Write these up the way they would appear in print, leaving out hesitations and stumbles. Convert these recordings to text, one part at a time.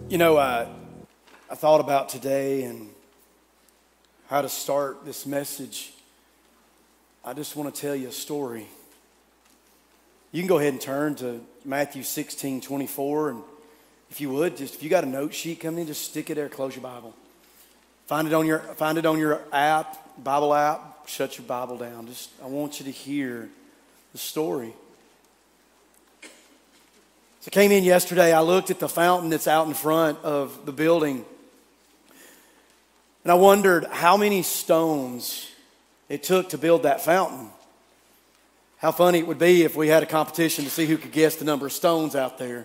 I thought about today and how to start this message. I just want to tell you a story. You can go ahead and turn to Matthew 16:24, and if you would, if you got a note sheet coming in, just stick it there, close your Bible. Find it on your app, Bible app, shut your Bible down. I want you to hear the story. So I came in yesterday, I looked at the fountain that's out in front of the building, and I wondered how many stones it took to build that fountain. How funny it would be if we had a competition to see who could guess the number of stones out there.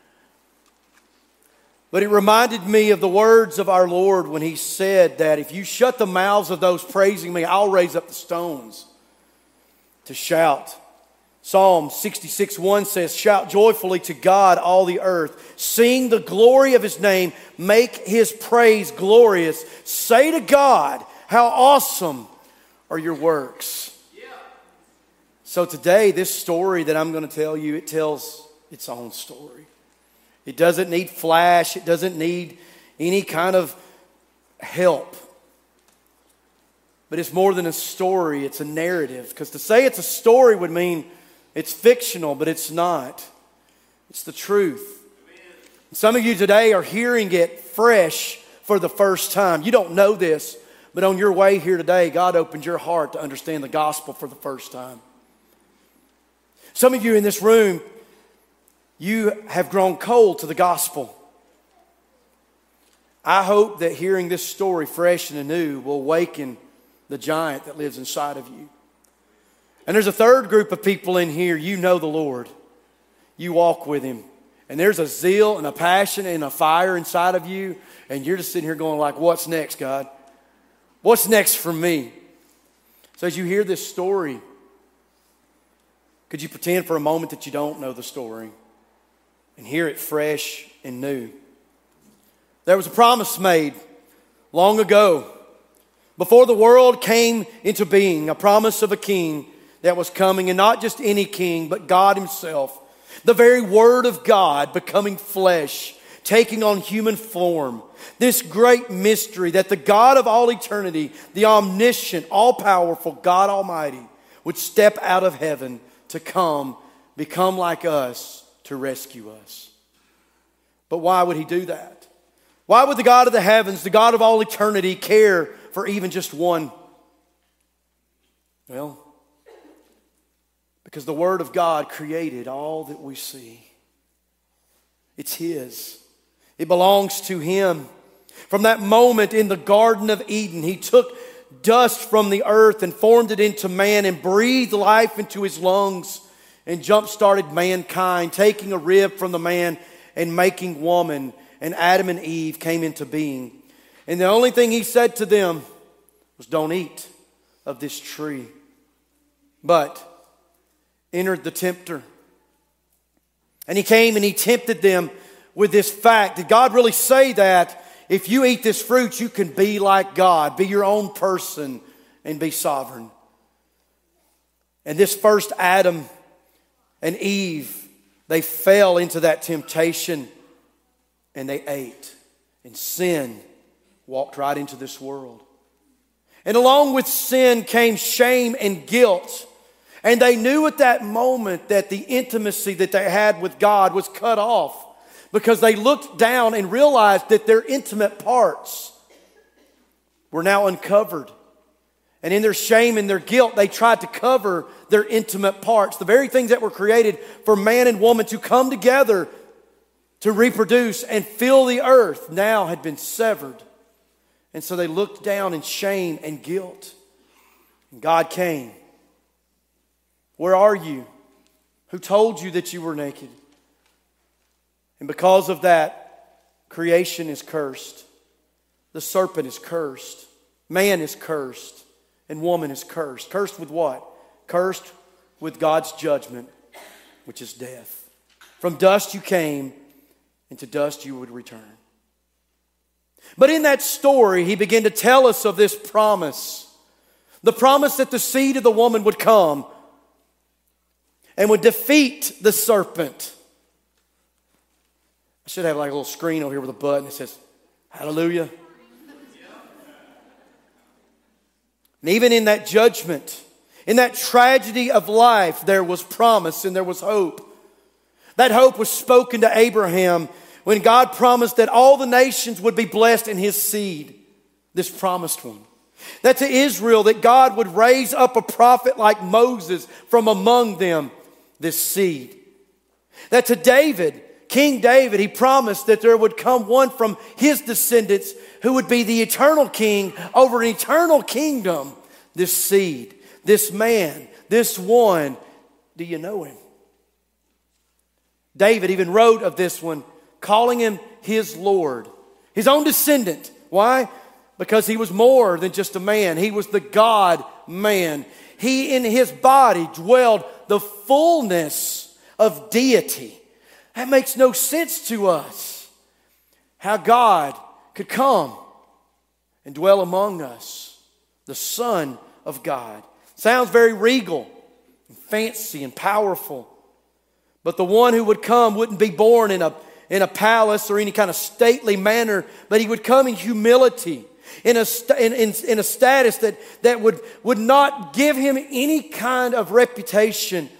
But it reminded me of the words of our Lord when He said that if you shut the mouths of those praising me, I'll raise up the stones to shout. Psalm 66:1 says, "Shout joyfully to God, all the earth. Sing the glory of His name. Make His praise glorious. Say to God, how awesome are your works." Yeah. So today, this story that I'm going to tell you, it tells its own story. It doesn't need flash. It doesn't need any kind of help. But it's more than a story. It's a narrative. Because to say it's a story would mean it's fictional, but it's not. It's the truth. Some of you today are hearing it fresh for the first time. You don't know this, but on your way here today, God opened your heart to understand the gospel for the first time. Some of you in this room, you have grown cold to the gospel. I hope that hearing this story fresh and anew will awaken the giant that lives inside of you. And there's a third group of people in here. You know the Lord. You walk with Him. And there's a zeal and a passion and a fire inside of you. And you're just sitting here going like, what's next, God? What's next for me? So as you hear this story, could you pretend for a moment that you don't know the story and hear it fresh and new? There was a promise made long ago, before the world came into being, a promise of a king that was coming, and not just any king, but God Himself. The very Word of God becoming flesh, taking on human form. This great mystery that the God of all eternity, the omniscient, all-powerful God Almighty, would step out of heaven to come, become like us, to rescue us. But why would He do that? Why would the God of the heavens, the God of all eternity, care for even just one? Well, because the Word of God created all that we see. It's His. It belongs to Him. From that moment in the Garden of Eden, He took dust from the earth and formed it into man and breathed life into his lungs and jump-started mankind, taking a rib from the man and making woman. And Adam and Eve came into being. And the only thing He said to them was, don't eat of this tree. But entered the tempter. And he came and he tempted them with this fact. Did God really say that if you eat this fruit, you can be like God, be your own person, and be sovereign? And this first Adam and Eve, they fell into that temptation and they ate. And sin walked right into this world. And along with sin came shame and guilt. And they knew at that moment that the intimacy that they had with God was cut off, because they looked down and realized that their intimate parts were now uncovered. And in their shame and their guilt, they tried to cover their intimate parts. The very things that were created for man and woman to come together to reproduce and fill the earth now had been severed. And so they looked down in shame and guilt. And God came. Where are you? Who told you that you were naked? And because of that, creation is cursed. The serpent is cursed. Man is cursed. And woman is cursed. Cursed with what? Cursed with God's judgment, which is death. From dust you came, and to dust you would return. But in that story, He began to tell us of this promise. The promise that the seed of the woman would come and would defeat the serpent. should have like a little screen over here with a button that says, hallelujah. And even in that judgment, in that tragedy of life, there was promise and there was hope. That hope was spoken to Abraham when God promised that all the nations would be blessed in his seed, this promised one. That to Israel, that God would raise up a prophet like Moses from among them, this seed. That to David, King David, he promised that there would come one from his descendants who would be the eternal king over an eternal kingdom. This seed, this man, this one, do you know him? David even wrote of this one, calling him his Lord, his own descendant. Why? Because he was more than just a man. He was the God-man. He, in his body, dwelled the fullness of deity. That makes no sense to us. How God could come and dwell among us. The Son of God. Sounds very regal, and fancy, and powerful. But the one who would come wouldn't be born in a palace or any kind of stately manner, but he would come in humility, in a status that would not give him any kind of reputation.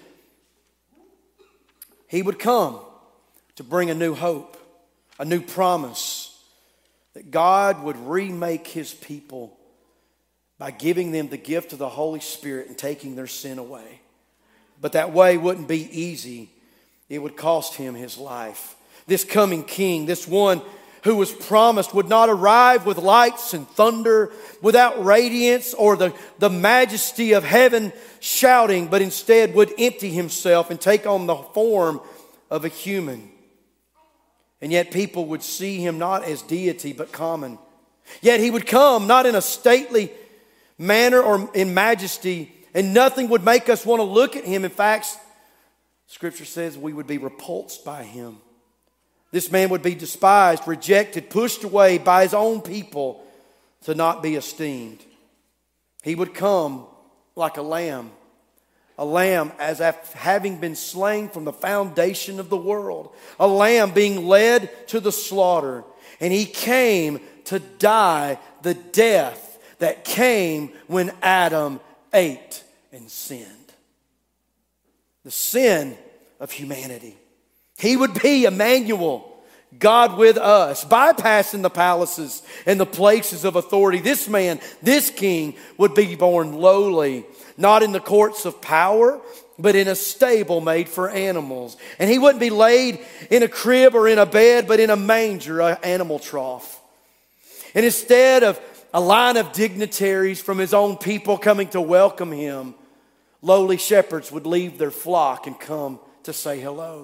He would come to bring a new hope, a new promise, that God would remake his people by giving them the gift of the Holy Spirit and taking their sin away. But that way wouldn't be easy. It would cost him his life. This coming king, this one who was promised, would not arrive with lights and thunder, without radiance or the majesty of heaven shouting, but instead would empty himself and take on the form of a human. And yet people would see him not as deity, but common. Yet he would come not in a stately manner or in majesty, and nothing would make us want to look at him. In fact, Scripture says we would be repulsed by him. This man would be despised, rejected, pushed away by his own people to not be esteemed. He would come like a lamb as if having been slain from the foundation of the world, a lamb being led to the slaughter. And he came to die the death that came when Adam ate and sinned. The sin of humanity. He would be Emmanuel, God with us, bypassing the palaces and the places of authority. This man, this king, would be born lowly, not in the courts of power, but in a stable made for animals. And he wouldn't be laid in a crib or in a bed, but in a manger, an animal trough. And instead of a line of dignitaries from his own people coming to welcome him, lowly shepherds would leave their flock and come to say hello.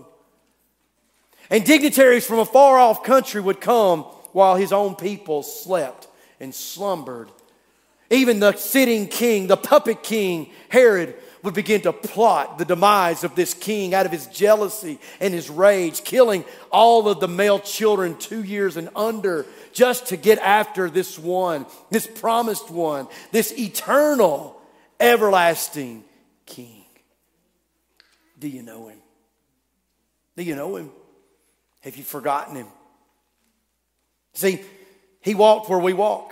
And dignitaries from a far-off country would come while his own people slept and slumbered. Even the sitting king, the puppet king, Herod, would begin to plot the demise of this king out of his jealousy and his rage, killing all of the male children 2 years and under just to get after this one, this promised one, this eternal, everlasting king. Do you know him? Do you know him? Have you forgotten him? See, he walked where we walk.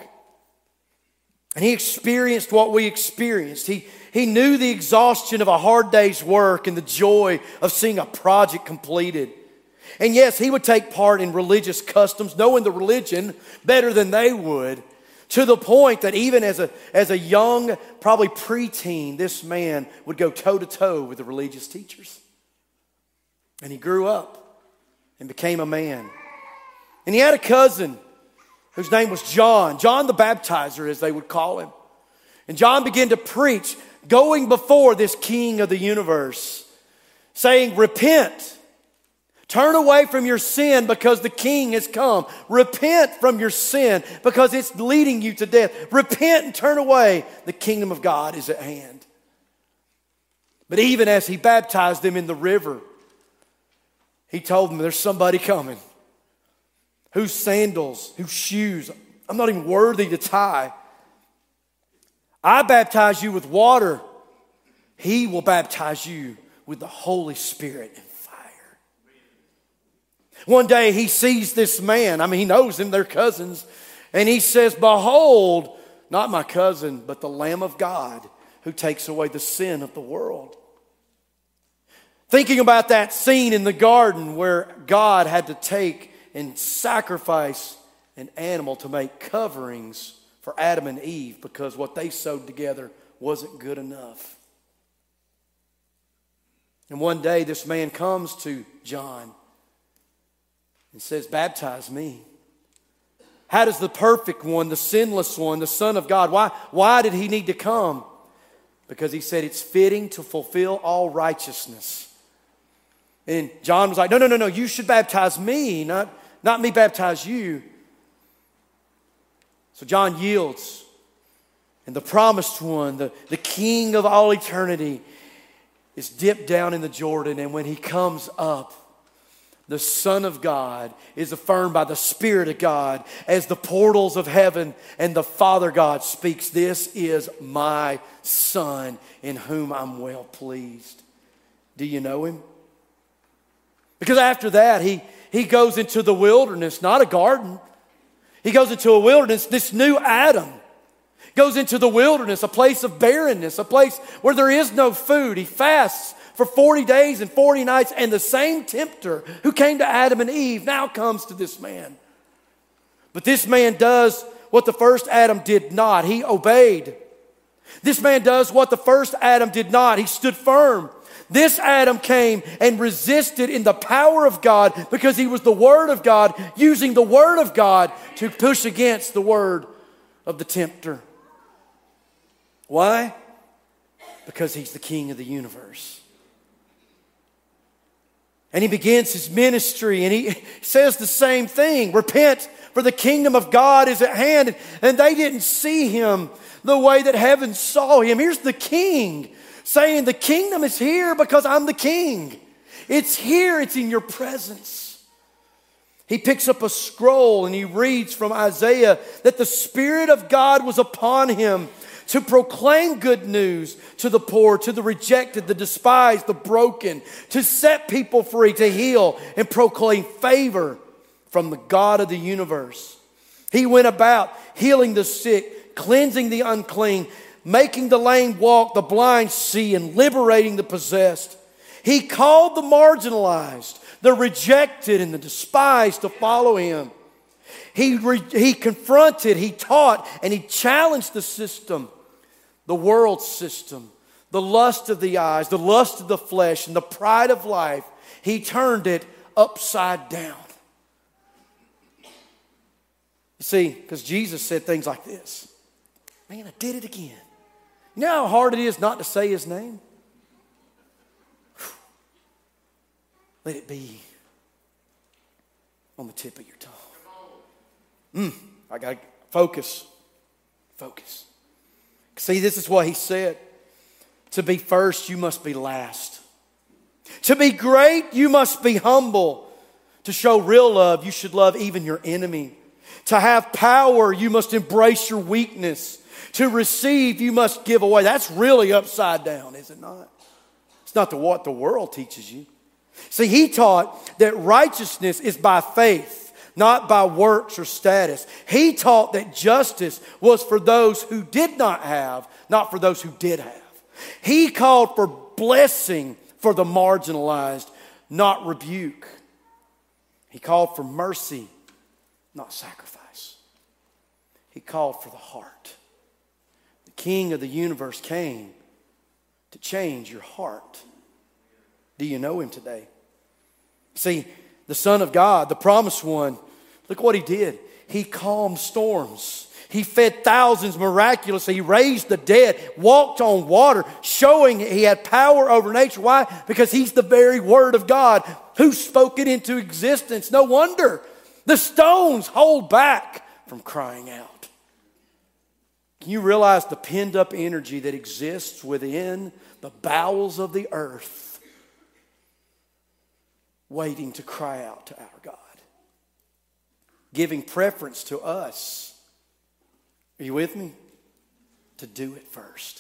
And he experienced what we experienced. He knew the exhaustion of a hard day's work and the joy of seeing a project completed. And yes, he would take part in religious customs, knowing the religion better than they would, to the point that even as a young, probably preteen, this man would go toe-to-toe with the religious teachers. And he grew up and became a man. And he had a cousin whose name was John the Baptizer, as they would call him. And John began to preach, going before this king of the universe, saying, repent, turn away from your sin because the king has come. Repent from your sin because it's leading you to death. Repent and turn away, the kingdom of God is at hand. But even as he baptized them in the river, he told them there's somebody coming whose sandals, whose shoes, I'm not even worthy to tie. I baptize you with water. He will baptize you with the Holy Spirit and fire. One day he sees this man. I mean, he knows him, they're cousins. And he says, "Behold, not my cousin, but the Lamb of God who takes away the sin of the world." Thinking about that scene in the garden where God had to take and sacrifice an animal to make coverings for Adam and Eve because what they sewed together wasn't good enough. And one day this man comes to John and says, "Baptize me." How does the perfect one, the sinless one, the Son of God, why did he need to come? Because he said it's fitting to fulfill all righteousness. And John was like, no, you should baptize me, not me baptize you. So John yields. And the promised one, the King of all eternity, is dipped down in the Jordan. And when he comes up, the Son of God is affirmed by the Spirit of God as the portals of heaven, and the Father God speaks, "This is my Son in whom I'm well pleased." Do you know him? Because after that, he goes into the wilderness, not a garden. He goes into a wilderness. This new Adam goes into the wilderness, a place of barrenness, a place where there is no food. He fasts for 40 days and 40 nights, and the same tempter who came to Adam and Eve now comes to this man. But this man does what the first Adam did not. He obeyed. This man does what the first Adam did not. He stood firm. This Adam came and resisted in the power of God because he was the Word of God, using the Word of God to push against the word of the tempter. Why? Because he's the King of the universe. And he begins his ministry and he says the same thing. Repent, for the kingdom of God is at hand. And they didn't see him the way that heaven saw him. Here's the king saying, the kingdom is here because I'm the king. It's here, it's in your presence. He picks up a scroll and he reads from Isaiah that the Spirit of God was upon him to proclaim good news to the poor, to the rejected, the despised, the broken, to set people free, to heal and proclaim favor from the God of the universe. He went about healing the sick, cleansing the unclean, making the lame walk, the blind see, and liberating the possessed. He called the marginalized, the rejected, and the despised to follow him. He confronted, he taught, and he challenged the system, the world system, the lust of the eyes, the lust of the flesh, and the pride of life. He turned it upside down. You see, because Jesus said things like this. Man, I did it again. You know how hard it is not to say his name? Let it be on the tip of your tongue. I got to focus. Focus. See, this is what he said. To be first, you must be last. To be great, you must be humble. To show real love, you should love even your enemy. To have power, you must embrace your weakness. To receive, you must give away. That's really upside down, is it not? It's not what the world teaches you. See, he taught that righteousness is by faith, not by works or status. He taught that justice was for those who did not have, not for those who did have. He called for blessing for the marginalized, not rebuke. He called for mercy, not sacrifice. He called for the heart. The King of the universe came to change your heart. Do you know him today? See, the Son of God, the promised one, look what he did. He calmed storms. He fed thousands miraculously. He raised the dead, walked on water, showing he had power over nature. Why? Because he's the very Word of God who spoke it into existence. No wonder the stones hold back from crying out. Can you realize the pent up energy that exists within the bowels of the earth, waiting to cry out to our God, giving preference to us? Are you with me? To do it first.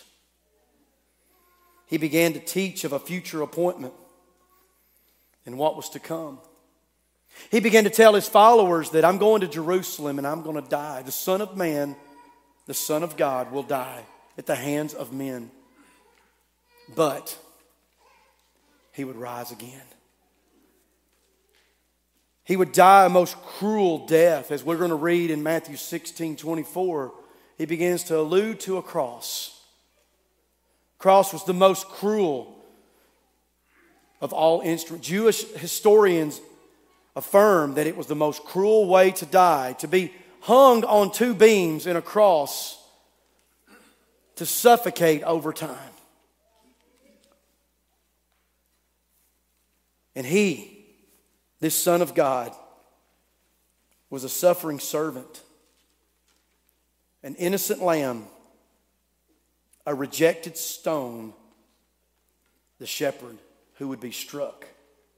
He began to teach of a future appointment and what was to come. He began to tell his followers that I'm going to Jerusalem and I'm going to die. The Son of Man, the Son of God, will die at the hands of men. But he would rise again. He would die a most cruel death. As we're going to read in Matthew 16:24, he begins to allude to a cross. Cross was the most cruel of all instruments. Jewish historians affirm that it was the most cruel way to die, to be hung on two beams in a cross, to suffocate over time. And he, this Son of God, was a suffering servant, an innocent lamb, a rejected stone, the shepherd who would be struck.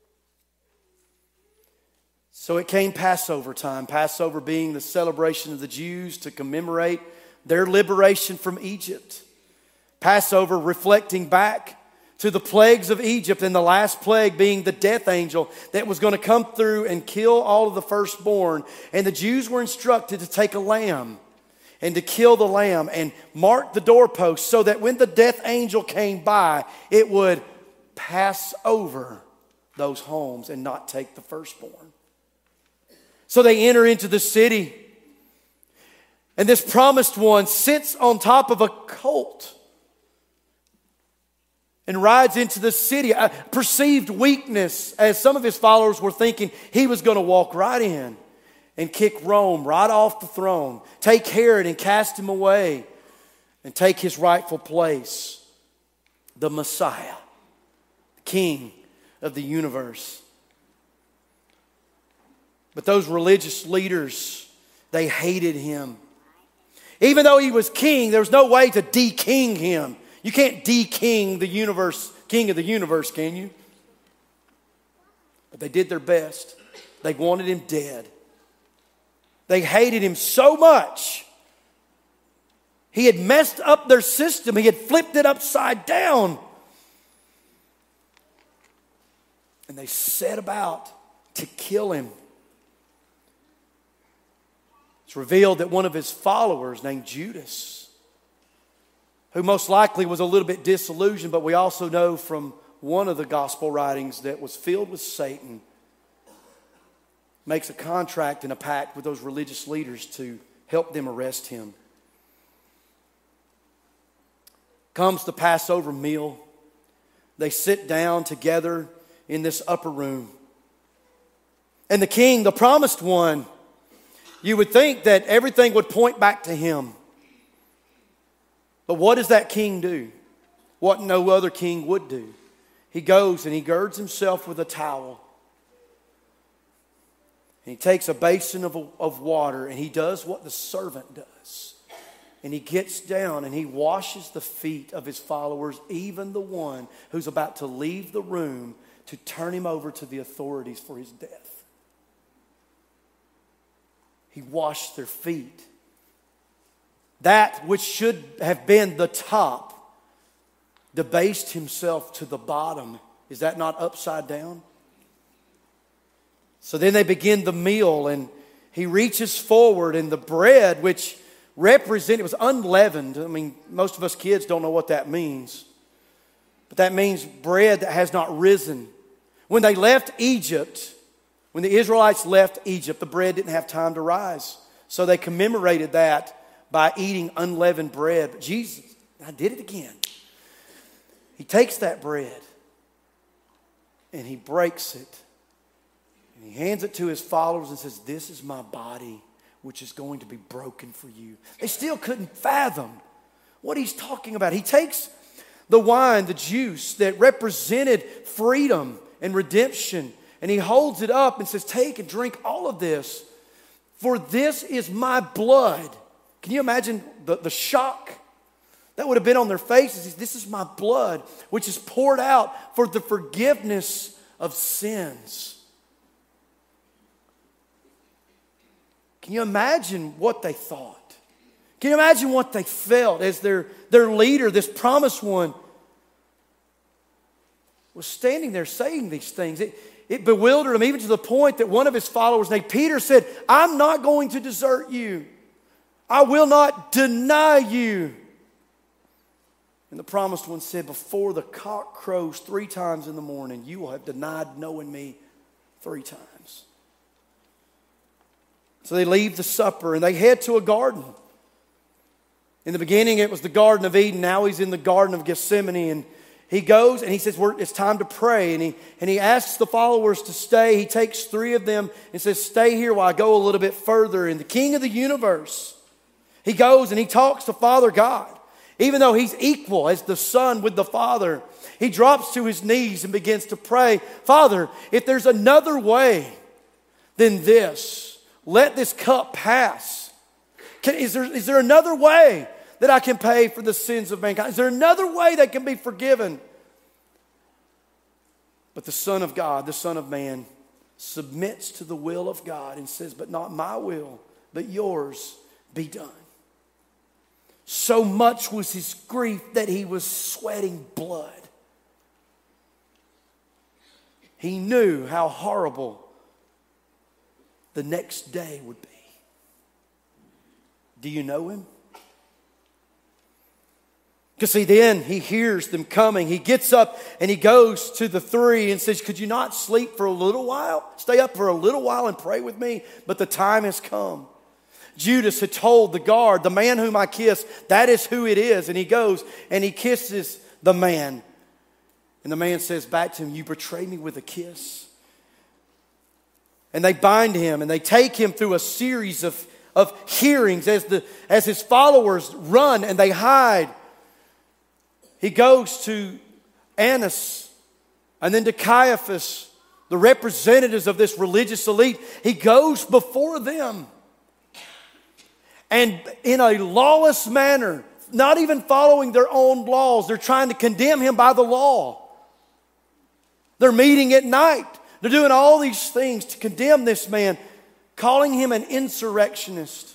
So it came Passover time, Passover being the celebration of the Jews to commemorate their liberation from Egypt. Passover reflecting back to the plagues of Egypt, and the last plague being the death angel that was going to come through and kill all of the firstborn. And the Jews were instructed to take a lamb and to kill the lamb and mark the doorpost so that when the death angel came by, it would pass over those homes and not take the firstborn. So they enter into the city, and this promised one sits on top of a colt and rides into the city. A perceived weakness, as some of his followers were thinking he was going to walk right in and kick Rome right off the throne, take Herod and cast him away, and take his rightful place, the Messiah, the King of the universe. But those religious leaders, they hated him. Even though he was king, there was no way to de-king him. You can't de-king the universe, king of the universe, can you? But they did their best. They wanted him dead. They hated him so much. He had messed up their system. He had flipped it upside down. And they set about to kill him. It's revealed that one of his followers named Judas, who most likely was a little bit disillusioned, but we also know from one of the gospel writings that was filled with Satan, makes a contract and a pact with those religious leaders to help them arrest him. Comes the Passover meal. They sit down together in this upper room. And the king, the promised one, you would think that everything would point back to him. But what does that king do? What no other king would do. He goes and he girds himself with a towel. And he takes a basin of water and he does what the servant does. And he gets down and he washes the feet of his followers, even the one who's about to leave the room to turn him over to the authorities for his death. He washed their feet. That which should have been the top debased himself to the bottom. Is that not upside down? So then they begin the meal, and he reaches forward, and the bread, which represented, it was unleavened. I mean, most of us kids don't know what that means. But that means bread that has not risen. When they left Egypt, when the Israelites left Egypt, the bread didn't have time to rise. So they commemorated that by eating unleavened bread. But Jesus, I did it again. He takes that bread and he breaks it. And he hands it to his followers and says, "This is my body, which is going to be broken for you." They still couldn't fathom what he's talking about. He takes the wine, the juice that represented freedom and redemption, and he holds it up and says, "Take and drink all of this, for this is my blood." Can you imagine the shock that would have been on their faces? This is my blood, which is poured out for the forgiveness of sins. Can you imagine what they thought? Can you imagine what they felt as their leader, this promised one, was standing there saying these things? it bewildered him, even to the point that one of his followers named Peter said, I'm not going to desert you. I will not deny you. And the promised one said, before the cock crows 3 times in the morning, you will have denied knowing me 3 times. So they leave the supper and they head to a garden. In the beginning, it was the Garden of Eden. Now he's in the Garden of Gethsemane. And he goes and he says, it's time to pray. And he asks the followers to stay. He takes 3 of them and says, stay here while I go a little bit further. And the King of the universe, he goes and he talks to Father God. Even though he's equal as the Son with the Father, he drops to his knees and begins to pray, Father, if there's another way than this, let this cup pass. Is there another way that I can pay for the sins of mankind? Is there another way that can be forgiven? But the Son of God, the Son of Man, submits to the will of God and says, but not my will, but yours be done. So much was his grief that he was sweating blood. He knew how horrible the next day would be. Do you know him? Because see, then he hears them coming. He gets up and he goes to the 3 and says, could you not sleep for a little while? Stay up for a little while and pray with me? But the time has come. Judas had told the guard, the man whom I kiss, that is who it is. And he goes and he kisses the man. And the man says back to him, you betray me with a kiss. And they bind him and they take him through a series of hearings as his followers run and they hide. He goes to Annas and then to Caiaphas, the representatives of this religious elite. He goes before them. And in a lawless manner, not even following their own laws, they're trying to condemn him by the law. They're meeting at night. They're doing all these things to condemn this man, calling him an insurrectionist.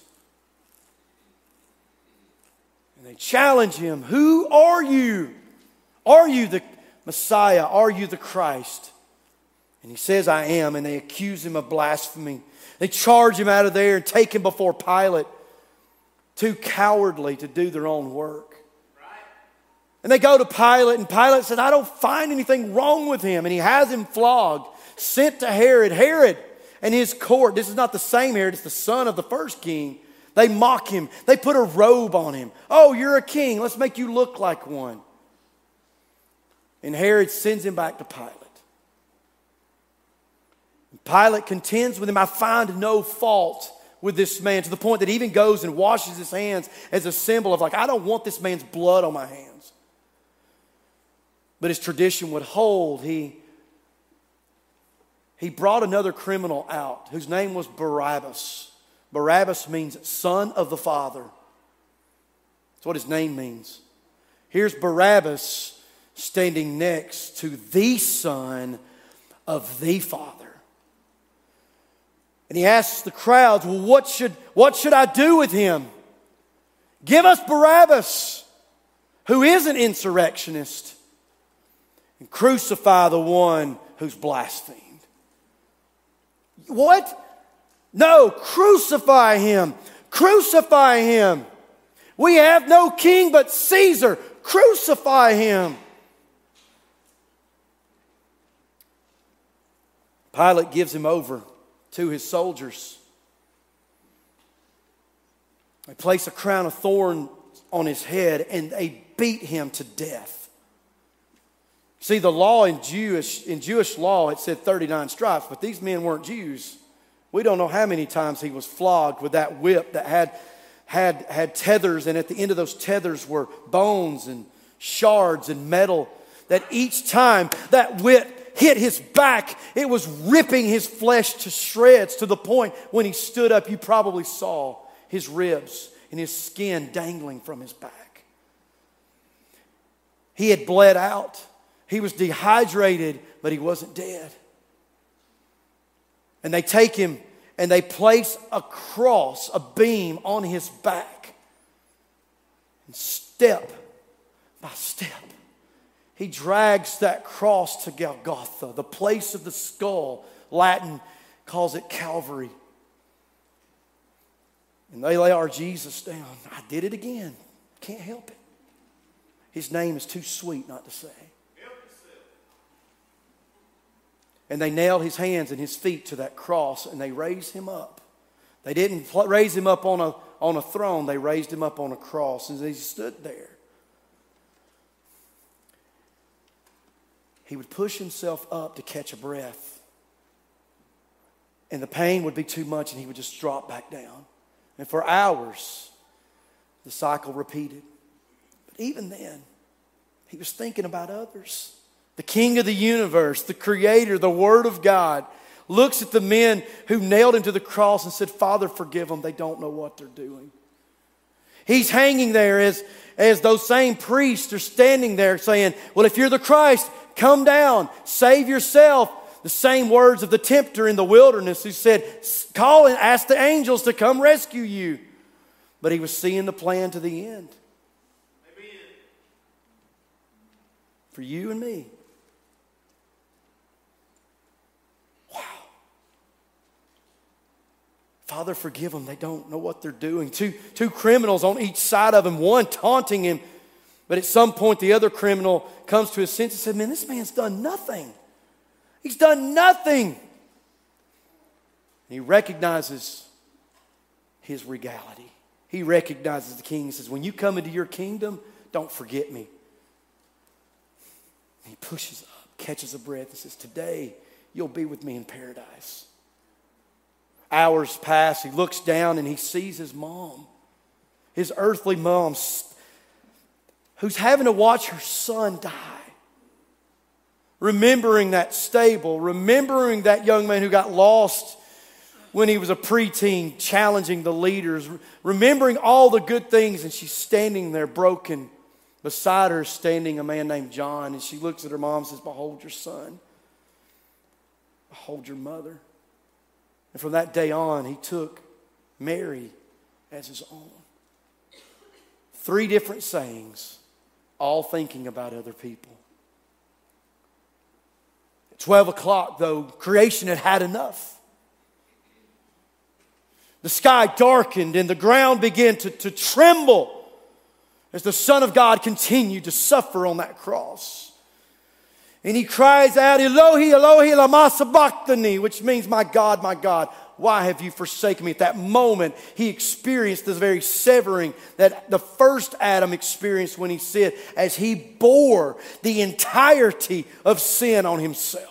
And they challenge him, who are you? Are you the Messiah? Are you the Christ? And he says, I am. And they accuse him of blasphemy. They charge him out of there and take him before Pilate. Too cowardly to do their own work. And they go to Pilate, and Pilate says, I don't find anything wrong with him. And he has him flogged, sent to Herod. Herod and his court, this is not the same Herod, it's the son of the first king. They mock him. They put a robe on him. Oh, you're a king. Let's make you look like one. And Herod sends him back to Pilate. And Pilate contends with him, I find no fault with this man, to the point that he even goes and washes his hands as a symbol of like, I don't want this man's blood on my hands. But his tradition would hold. He brought another criminal out whose name was Barabbas. Barabbas means son of the Father. That's what his name means. Here's Barabbas standing next to the Son of the Father. And he asks the crowds, well, what should I do with him? Give us Barabbas, who is an insurrectionist, and crucify the one who's blasphemed. What? No, crucify him. Crucify him. We have no king but Caesar. Crucify him. Pilate gives him over to his soldiers. They place a crown of thorns on his head and they beat him to death. See, the law in Jewish law, it said 39 stripes, but these men weren't Jews. We don't know how many times he was flogged with that whip that had tethers, and at the end of those tethers were bones and shards and metal, that each time that whip hit his back, it was ripping his flesh to shreds, to the point when he stood up, you probably saw his ribs and his skin dangling from his back. He had bled out. He was dehydrated, but he wasn't dead. And they take him and they place a cross, a beam on his back. And step by step, he drags that cross to Golgotha, the place of the skull. Latin calls it Calvary. And they lay our Jesus down. I did it again. Can't help it. His name is too sweet not to say. And they nailed his hands and his feet to that cross, and they raised him up. They didn't raise him up on a throne. They raised him up on a cross, and he stood there. He would push himself up to catch a breath. And the pain would be too much, and he would just drop back down. And for hours, the cycle repeated. But even then, he was thinking about others. The King of the universe, the Creator, the Word of God, looks at the men who nailed him to the cross and said, Father, forgive them. They don't know what they're doing. He's hanging there as those same priests are standing there saying, well, if you're the Christ, come down, save yourself. The same words of the tempter in the wilderness who said, call and ask the angels to come rescue you. But he was seeing the plan to the end. Amen. For you and me. Wow. Father, forgive them. They don't know what they're doing. Two criminals on each side of him, one taunting him. But at some point, the other criminal comes to his senses and said, man, this man's done nothing. He's done nothing. And he recognizes his regality. He recognizes the king. He says, when you come into your kingdom, don't forget me. And he pushes up, catches a breath, and says, today you'll be with me in paradise. Hours pass. He looks down and he sees his mom, his earthly mom, who's having to watch her son die. Remembering that stable, remembering that young man who got lost when he was a preteen, challenging the leaders, remembering all the good things, and she's standing there broken. Beside her is standing a man named John, and she looks at her mom and says, behold your son, behold your mother. And from that day on, he took Mary as his own. 3 different sayings, all thinking about other people. 12 o'clock, though, creation had had enough. The sky darkened and the ground began to tremble as the Son of God continued to suffer on that cross. And he cries out, Elohi, Elohi, lama sabachthani, which means, my God, why have you forsaken me? At that moment, he experienced this very severing that the first Adam experienced when he sinned, as he bore the entirety of sin on himself.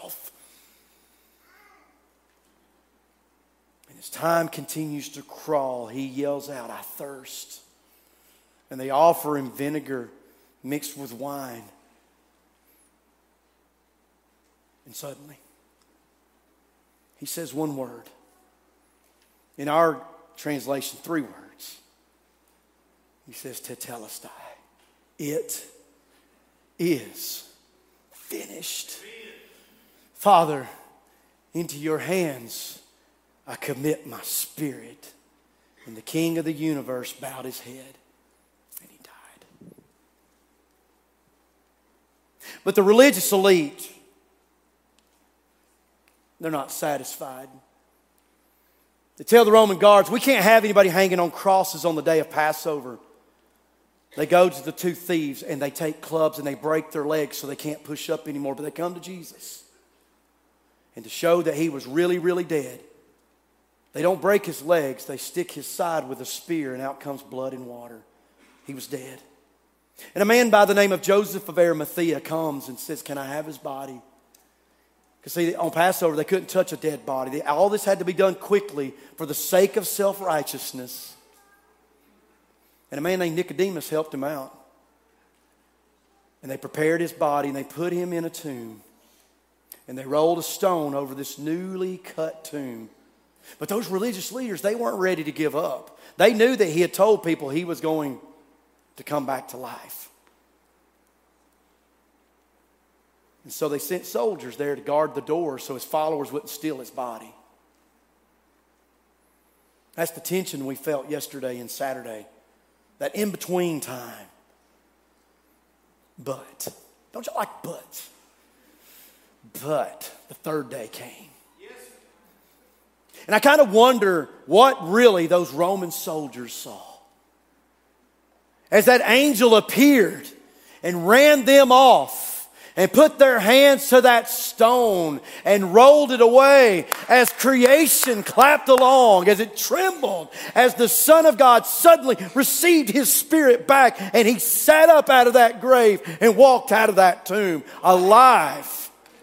And as time continues to crawl, he yells out, I thirst. And they offer him vinegar mixed with wine. And suddenly, he says one word. In our translation, 3 words. He says, tetelestai. It is finished. Father, into your hands I commit my spirit. And the King of the universe bowed his head and he died. But the religious elite, they're not satisfied. They tell the Roman guards, we can't have anybody hanging on crosses on the day of Passover. They go to the 2 thieves and they take clubs and they break their legs so they can't push up anymore. But they come to Jesus. And to show that he was really, really dead, they don't break his legs. They stick his side with a spear and out comes blood and water. He was dead. And a man by the name of Joseph of Arimathea comes and says, can I have his body? Because see, on Passover, they couldn't touch a dead body. All this had to be done quickly for the sake of self-righteousness. And a man named Nicodemus helped him out. And they prepared his body and they put him in a tomb. And they rolled a stone over this newly cut tomb. But those religious leaders, they weren't ready to give up. They knew that he had told people he was going to come back to life. And so they sent soldiers there to guard the door so his followers wouldn't steal his body. That's the tension we felt yesterday and Saturday. That in-between time. But Don't you like buts? But the third day came. And I kind of wonder what really those Roman soldiers saw. As that angel appeared and ran them off and put their hands to that stone and rolled it away, as creation clapped along, as it trembled, as the Son of God suddenly received His Spirit back, and He sat up out of that grave and walked out of that tomb alive.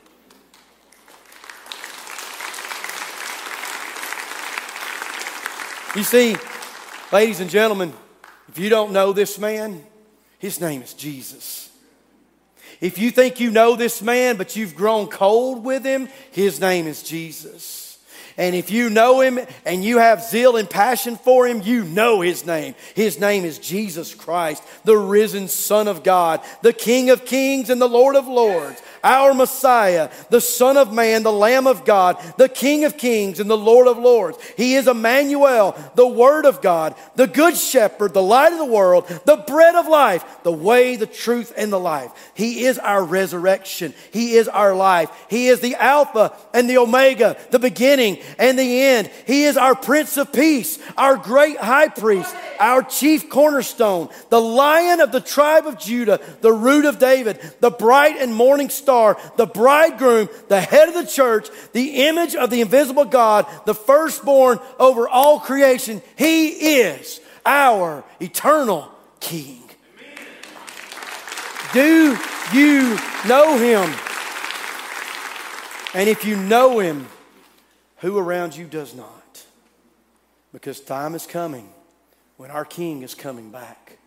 You see, ladies and gentlemen, if you don't know this man, His name is Jesus. If you think you know this man, but you've grown cold with Him, His name is Jesus. And if you know Him and you have zeal and passion for Him, you know His name. His name is Jesus Christ, the risen Son of God, the King of kings and the Lord of lords, our Messiah, the Son of Man, the Lamb of God, the King of kings and the Lord of lords. He is Emmanuel, the Word of God, the Good Shepherd, the light of the world, the bread of life, the way, the truth, and the life. He is our resurrection. He is our life. He is the Alpha and the Omega, the beginning and the end. He is our Prince of Peace, our great high priest, our chief cornerstone, the Lion of the tribe of Judah, the Root of David, the bright and morning star, the bridegroom, the head of the church, the image of the invisible God, the firstborn over all creation. He is our eternal King. Do you know Him? And if you know Him, who around you does not? Because time is coming when our King is coming back.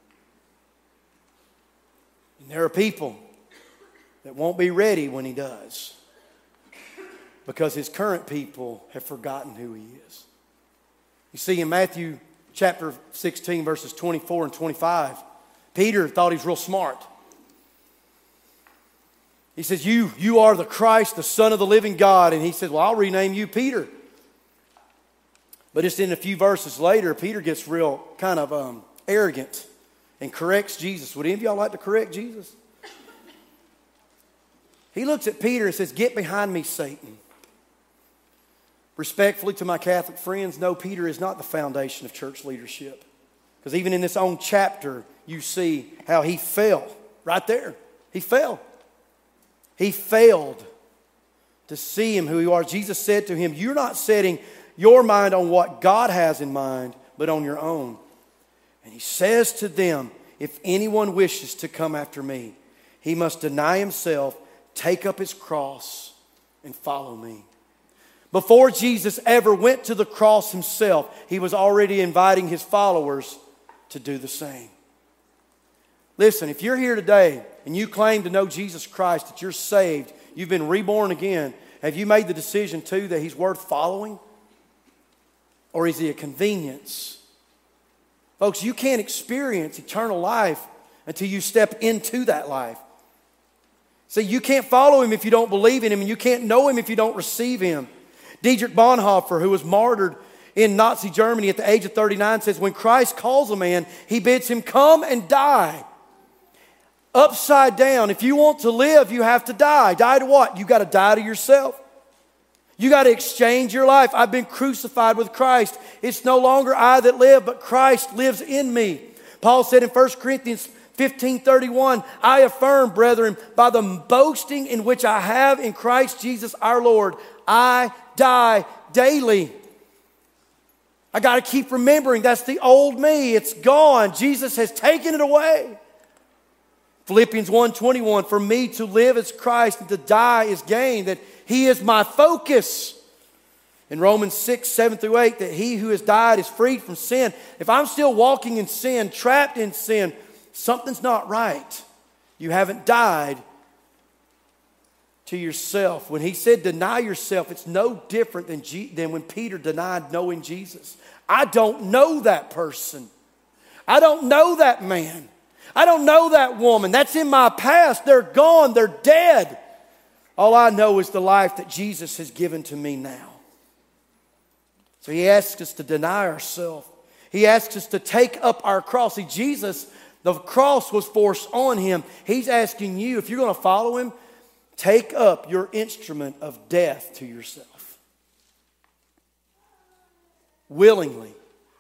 And there are people that won't be ready when He does, because His current people have forgotten who He is. You see, in Matthew chapter 16, verses 24 and 25, Peter thought he was real smart. He says, you are the Christ, the Son of the living God. And he said, well, I'll rename you Peter. But just in a few verses later, Peter gets real kind of arrogant and corrects Jesus. Would any of y'all like to correct Jesus? He looks at Peter and says, get behind me, Satan. Respectfully to my Catholic friends, no, Peter is not the foundation of church leadership. Because even in this own chapter, you see how he fell. Right there. He fell. He failed to see Him who He was. Jesus said to him, you're not setting your mind on what God has in mind, but on your own. And He says to them, if anyone wishes to come after me, he must deny himself, take up his cross, and follow me. Before Jesus ever went to the cross Himself, He was already inviting His followers to do the same. Listen, if you're here today and you claim to know Jesus Christ, that you're saved, you've been reborn again, have you made the decision too that He's worth following? Or is He a convenience? Folks, you can't experience eternal life until you step into that life. See, you can't follow Him if you don't believe in Him, and you can't know Him if you don't receive Him. Dietrich Bonhoeffer, who was martyred in Nazi Germany at the age of 39, says, when Christ calls a man, He bids him come and die. Upside down. If you want to live, you have to die. Die to what? You got to die to yourself. You got to exchange your life. I've been crucified with Christ. It's no longer I that live, but Christ lives in me. Paul said in 1 Corinthians 15:31, I affirm, brethren, by the boasting in which I have in Christ Jesus our Lord, I die daily. I got to keep remembering that's the old me. It's gone. Jesus has taken it away. Philippians 1:21, for me to live is Christ and to die is gain, that He is my focus. In Romans 6:7-8, that he who has died is freed from sin. If I'm still walking in sin, trapped in sin, something's not right. You haven't died to yourself. When He said deny yourself, it's no different than when Peter denied knowing Jesus. I don't know that person. I don't know that man. I don't know that woman. That's in my past. They're gone. They're dead. All I know is the life that Jesus has given to me now. So He asks us to deny ourselves. He asks us to take up our cross. See, Jesus, The cross was forced on him. He's asking you, if you're going to follow him, take up your instrument of death to yourself. Willingly.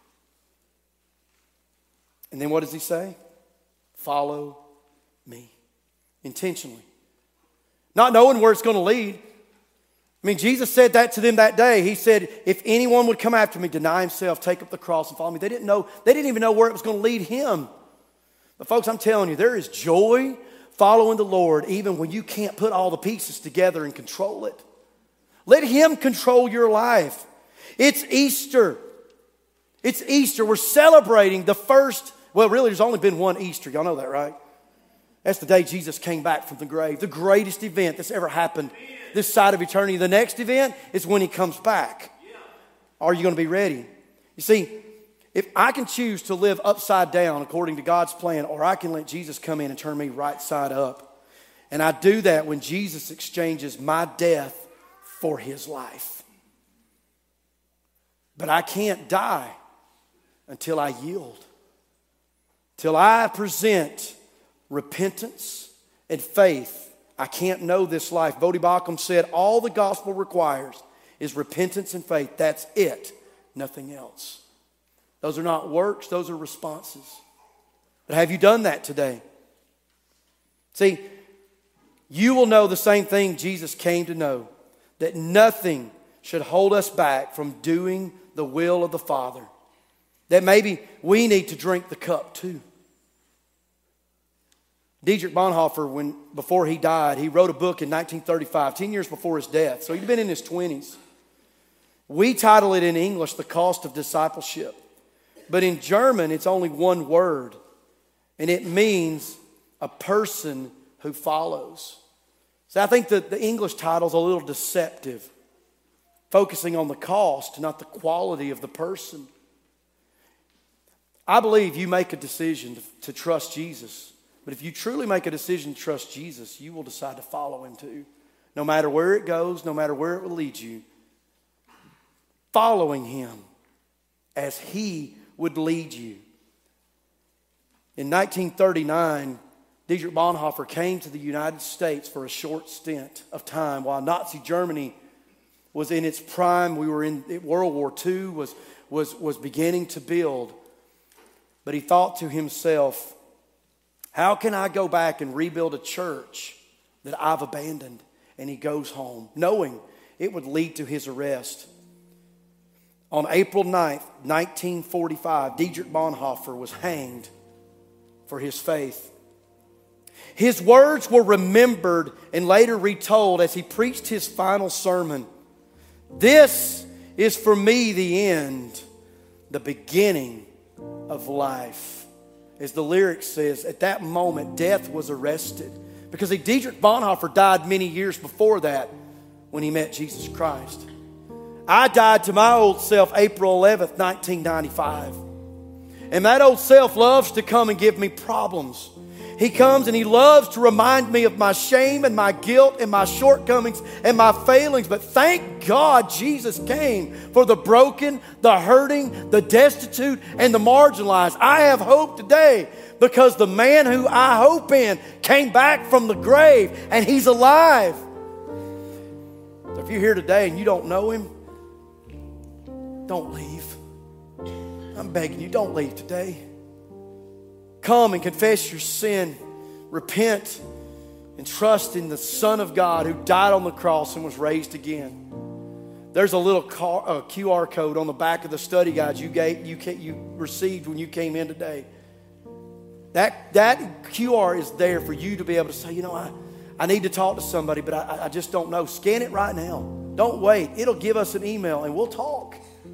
And then what does he say? Follow me. Intentionally. Not knowing where it's going to lead. I mean, Jesus said that to them that day. He said, if anyone would come after me, deny himself, take up the cross and follow me. They didn't even know where it was going to lead him. But folks, I'm telling you, there is joy following the Lord even when you can't put all the pieces together and control it. Let him control your life. It's Easter. It's Easter. We're celebrating the first, well, really, there's only been one Easter. Y'all know that, right? That's the day Jesus came back from the grave. The greatest event that's ever happened this side of eternity. The next event is when he comes back. Are you going to be ready? You see, if I can choose to live upside down according to God's plan, or I can let Jesus come in and turn me right side up. And I do that when Jesus exchanges my death for his life. But I can't die until I yield. Till I present repentance and faith. I can't know this life. Bodie Baucham said all the gospel requires is repentance and faith. That's it. Nothing else. Those are not works. Those are responses. But have you done that today? See, you will know the same thing Jesus came to know. That nothing should hold us back from doing the will of the Father. That maybe we need to drink the cup too. Dietrich Bonhoeffer, before he died, he wrote a book in 1935, 10 years before his death. So he'd been in his 20s. We title it in English, The Cost of Discipleship. But in German, it's only one word. And it means a person who follows. So I think that the English title's a little deceptive. Focusing on the cost, not the quality of the person. I believe you make a decision to trust Jesus. But if you truly make a decision to trust Jesus, you will decide to follow him too. No matter where it goes, no matter where it will lead you. Following him as he would lead you. In 1939, Dietrich Bonhoeffer came to the United States for a short stint of time while Nazi Germany was in its prime. We were in World War II was beginning to build. But he thought to himself, how can I go back and rebuild a church that I've abandoned? And he goes home, knowing it would lead to his arrest. On April 9th, 1945, Dietrich Bonhoeffer was hanged for his faith. His words were remembered and later retold as he preached his final sermon. This is for me the end, the beginning of life. As the lyric says, at that moment, death was arrested. Because Dietrich Bonhoeffer died many years before that when he met Jesus Christ. I died to my old self April 11th, 1995. And that old self loves to come and give me problems. He comes and he loves to remind me of my shame and my guilt and my shortcomings and my failings. But thank God Jesus came for the broken, the hurting, the destitute, and the marginalized. I have hope today because the man who I hope in came back from the grave and he's alive. So if you're here today and you don't know him, don't leave. I'm begging you, don't leave today. Come and confess your sin, repent, and trust in the Son of God who died on the cross and was raised again. There's a little QR code on the back of the study guide you received when you came in today. That QR is there for you to be able to say, I need to talk to somebody, but I just don't know. Scan it right now. Don't wait. It'll give us an email and we'll talk.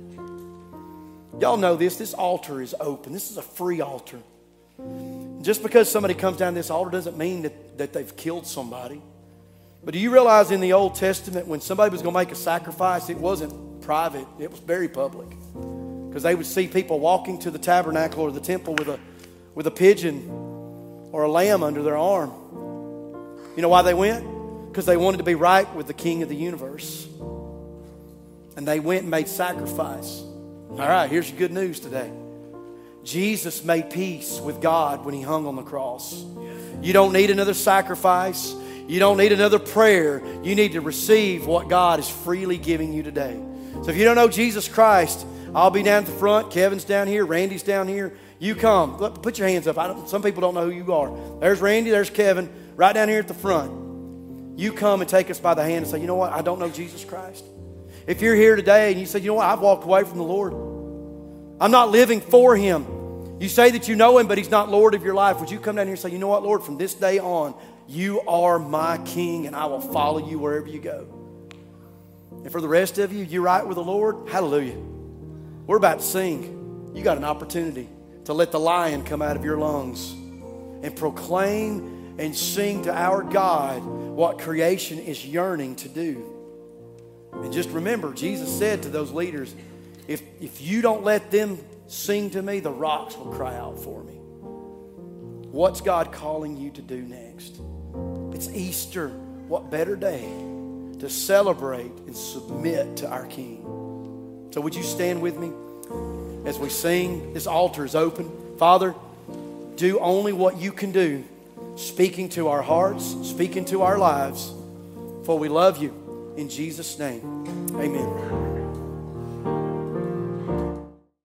Y'all know this. This altar is open. This is a free altar. Just because somebody comes down this altar doesn't mean that they've killed somebody. But do you realize in the Old Testament when somebody was going to make a sacrifice, it wasn't private, it was very public. Because they would see people walking to the tabernacle or the temple with a pigeon or a lamb under their arm. You know why they went? Because they wanted to be right with the King of the universe. And they went and made sacrifice. All right, here's your good news today. Jesus made peace with God when He hung on the cross. You don't need another sacrifice. You don't need another prayer. You need to receive what God is freely giving you today. So if you don't know Jesus Christ, I'll be down at the front. Kevin's down here. Randy's down here. You come. Put your hands up. Some people don't know who you are. There's Randy. There's Kevin. Right down here at the front. You come and take us by the hand and say, you know what? I don't know Jesus Christ. If you're here today and you say, you know what? I've walked away from the Lord. I'm not living for Him. You say that you know Him, but He's not Lord of your life. Would you come down here and say, you know what, Lord? From this day on, you are my King, and I will follow you wherever you go. And for the rest of you, you're right with the Lord. Hallelujah. We're about to sing. You got an opportunity to let the lion come out of your lungs and proclaim and sing to our God what creation is yearning to do. And just remember, Jesus said to those leaders, if you don't let them sing to me, the rocks will cry out for me. What's God calling you to do next? It's Easter. What better day to celebrate and submit to our King? So would you stand with me as we sing? This altar is open. Father, do only what you can do, speaking to our hearts, speaking to our lives, for we love you. In Jesus' name, amen.